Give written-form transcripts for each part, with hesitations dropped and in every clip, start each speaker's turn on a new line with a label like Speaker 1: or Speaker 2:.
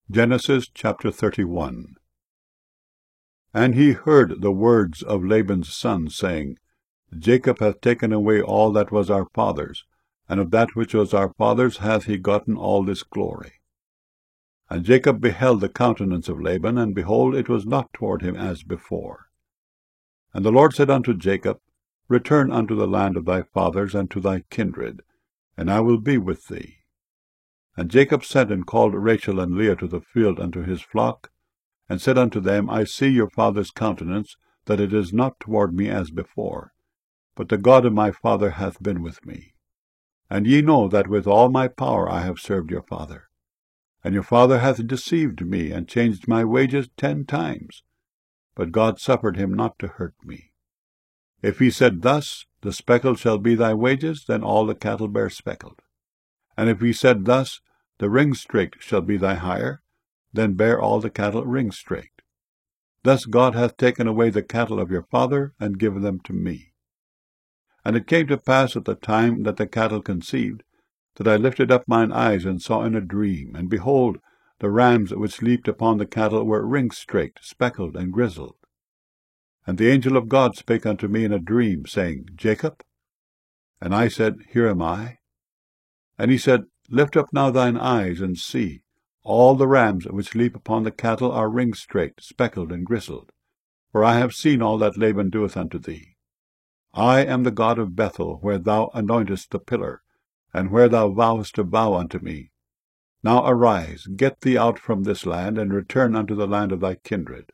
Speaker 1: Genesis chapter 31. And he heard the words of Laban's son, saying, Jacob hath taken away all that was our father's, and of that which was our father's hath he gotten all this glory. And Jacob beheld the countenance of Laban, and behold, it was not toward him as before. And the Lord said unto Jacob, Return unto the land of thy fathers and to thy kindred, and I will be with thee. And Jacob sent and called Rachel and Leah to the field unto his flock, and said unto them, I see your father's countenance, that it is not toward me as before, but the God of my father hath been with me. And ye know that with all my power I have served your father. And your father hath deceived me, and changed my wages 10 times. But God suffered him not to hurt me. If he said thus, The speckled shall be thy wages, then all the cattle bear speckled. And if he said thus, The ring-straked shall be thy hire, then bear all the cattle ring-straked. Thus God hath taken away the cattle of your father, and given them to me. And it came to pass at the time that the cattle conceived, that I lifted up mine eyes, and saw in a dream, and behold, the rams which leaped upon the cattle were ring-straked, speckled, and grizzled. And the angel of God spake unto me in a dream, saying, Jacob? And I said, Here am I. And he said, Lift up now thine eyes, and see, all the rams which leap upon the cattle are ring-straked, speckled, and grizzled. For I have seen all that Laban doeth unto thee. I am the God of Bethel, where thou anointest the pillar, and where thou vowest a vow unto me. Now arise, get thee out from this land, and return unto the land of thy kindred.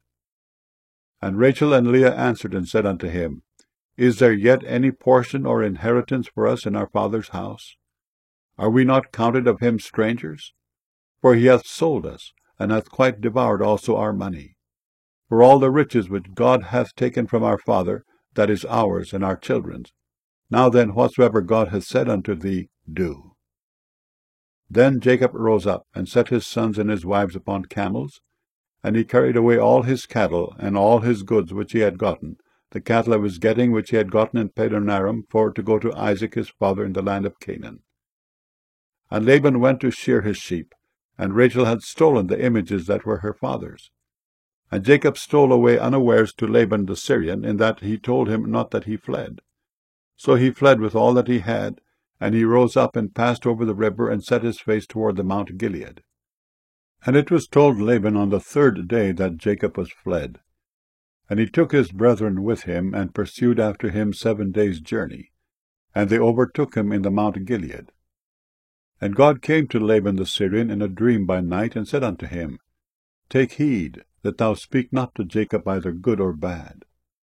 Speaker 1: And Rachel and Leah answered and said unto him, Is there yet any portion or inheritance for us in our father's house? Are we not counted of him strangers? For he hath sold us, and hath quite devoured also our money. For all the riches which God hath taken from our father, that is ours and our children's. Now then, whatsoever God hath said unto thee, do. Then Jacob rose up, and set his sons and his wives upon camels, and he carried away all his cattle, and all his goods which he had gotten, the cattle of his getting which he had gotten in Padanaram, for to go to Isaac his father in the land of Canaan. And Laban went to shear his sheep, and Rachel had stolen the images that were her father's. And Jacob stole away unawares to Laban the Syrian, in that he told him not that he fled. So he fled with all that he had, and he rose up and passed over the river, and set his face toward the Mount Gilead. And it was told Laban on the 3rd day that Jacob was fled. And he took his brethren with him, and pursued after him 7 days' journey. And they overtook him in the Mount Gilead. And God came to Laban the Syrian in a dream by night, and said unto him, Take heed that thou speak not to Jacob either good or bad.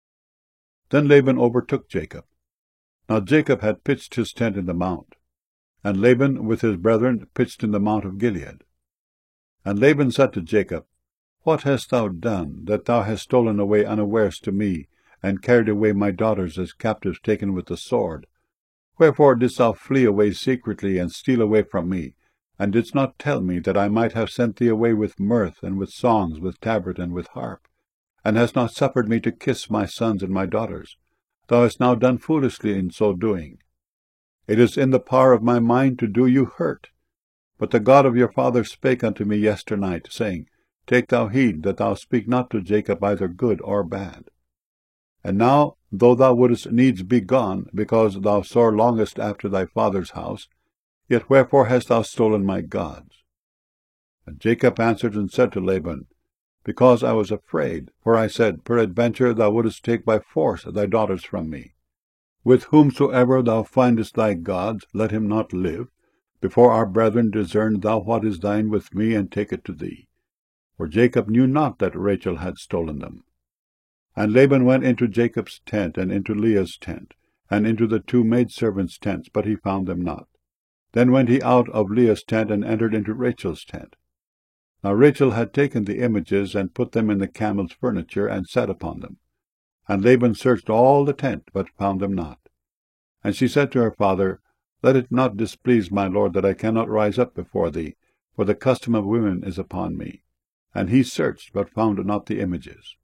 Speaker 1: Then Laban overtook Jacob. Now Jacob had pitched his tent in the mount, and Laban with his brethren pitched in the Mount of Gilead. And Laban said to Jacob, What hast thou done, that thou hast stolen away unawares to me, and carried away my daughters as captives taken with the sword? Wherefore didst thou flee away secretly, and steal away from me, and didst not tell me, that I might have sent thee away with mirth, and with songs, with tabret, and with harp, and hast not suffered me to kiss my sons and my daughters? Thou hast now done foolishly in so doing. It is in the power of my mind to do you hurt. But the God of your father spake unto me yesternight, saying, Take thou heed that thou speak not to Jacob either good or bad. And now, though thou wouldest needs be gone, because thou sore longest after thy father's house, yet wherefore hast thou stolen my gods? And Jacob answered and said to Laban, Because I was afraid, for I said, Peradventure thou wouldest take by force thy daughters from me. With whomsoever thou findest thy gods, let him not live. Before our brethren discern thou what is thine with me, and take it to thee. For Jacob knew not that Rachel had stolen them. And Laban went into Jacob's tent, and into Leah's tent, and into the 2 maidservants' tents, but he found them not. Then went he out of Leah's tent, and entered into Rachel's tent. Now Rachel had taken the images, and put them in the camel's furniture, and sat upon them. And Laban searched all the tent, but found them not. And she said to her father, Let it not displease my lord that I cannot rise up before thee, for the custom of women is upon me. And he searched, but found not the images.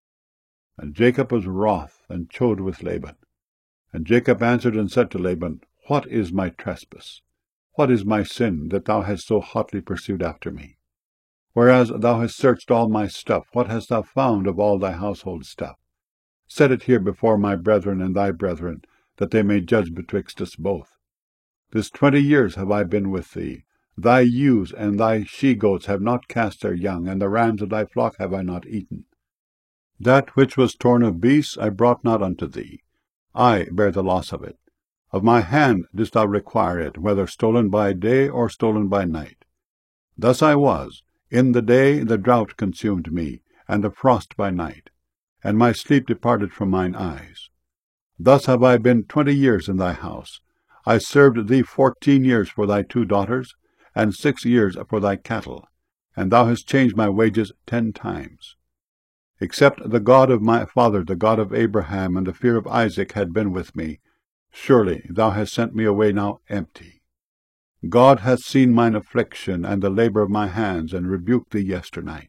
Speaker 1: And Jacob was wroth, and chode with Laban. And Jacob answered and said to Laban, What is my trespass? What is my sin, that thou hast so hotly pursued after me? Whereas thou hast searched all my stuff, what hast thou found of all thy household stuff? Set it here before my brethren and thy brethren, that they may judge betwixt us both. This 20 years have I been with thee. Thy ewes and thy she-goats have not cast their young, and the rams of thy flock have I not eaten. That which was torn of beasts I brought not unto thee. I bear the loss of it. Of my hand didst thou require it, whether stolen by day or stolen by night. Thus I was. In the day the drought consumed me, and the frost by night, and my sleep departed from mine eyes. Thus have I been 20 years in thy house. I served thee 14 years for thy 2 daughters, and 6 years for thy cattle, and thou hast changed my wages 10 times. Except the God of my father, the God of Abraham, and the fear of Isaac had been with me, surely thou hast sent me away now empty. God hath seen mine affliction and the labor of my hands, and rebuked thee yesternight.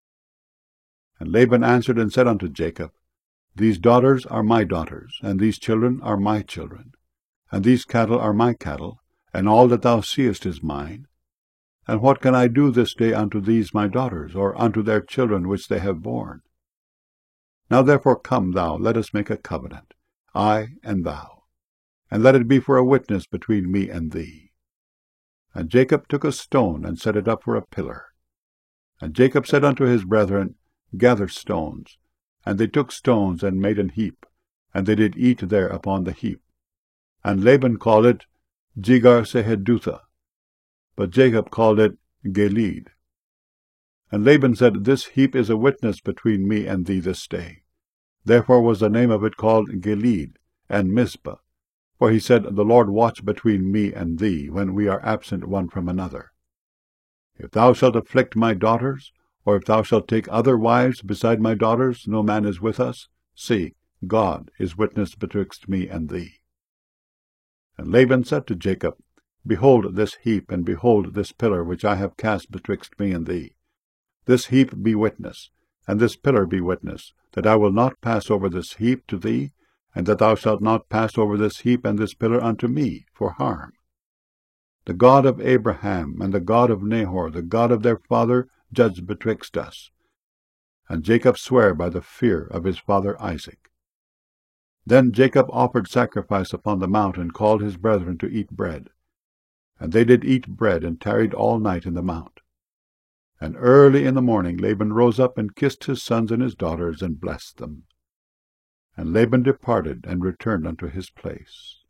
Speaker 1: And Laban answered and said unto Jacob, These daughters are my daughters, and these children are my children, and these cattle are my cattle, and all that thou seest is mine. And what can I do this day unto these my daughters, or unto their children which they have borne? Now therefore come thou, let us make a covenant, I and thou, and let it be for a witness between me and thee. And Jacob took a stone, and set it up for a pillar. And Jacob said unto his brethren, Gather stones. And they took stones, and made an heap, and they did eat there upon the heap. And Laban called it Jegar-sahadutha, but Jacob called it Gilead. And Laban said, This heap is a witness between me and thee this day. Therefore was the name of it called Gilead, and Mizpah. For he said, The Lord watch between me and thee, when we are absent one from another. If thou shalt afflict my daughters, or if thou shalt take other wives beside my daughters, no man is with us. See, God is witness betwixt me and thee. And Laban said to Jacob, Behold this heap, and behold this pillar which I have cast betwixt me and thee. This heap be witness, and this pillar be witness, that I will not pass over this heap to thee, and that thou shalt not pass over this heap and this pillar unto me for harm. The God of Abraham and the God of Nahor, the God of their father, judge betwixt us. And Jacob sware by the fear of his father Isaac. Then Jacob offered sacrifice upon the mount, and called his brethren to eat bread. And they did eat bread, and tarried all night in the mount. And early in the morning Laban rose up, and kissed his sons and his daughters, and blessed them. And Laban departed, and returned unto his place.